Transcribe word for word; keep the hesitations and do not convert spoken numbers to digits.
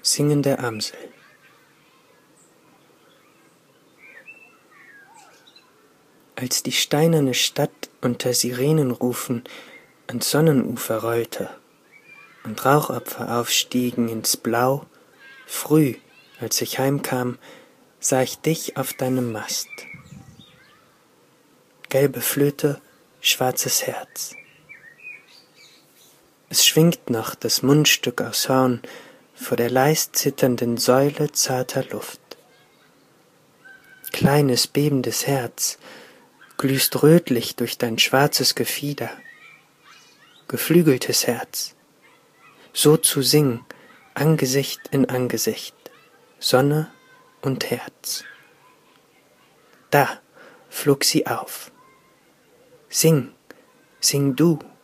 Singende Amsel. Als die steinerne Stadt unter Sirenenrufen ans Sonnenufer rollte und Rauchopfer aufstiegen ins Blau, früh, als ich heimkam, sah ich dich auf deinem Mast. Gelbe Flöte, schwarzes Herz. Es schwingt noch das Mundstück aus Horn vor der leis zitternden Säule zarter Luft. Kleines, bebendes Herz, glühst rötlich durch dein schwarzes Gefieder. Geflügeltes Herz, so zu singen, Angesicht in Angesicht, Sonne und Herz. Da flog sie auf. Sing, sing du.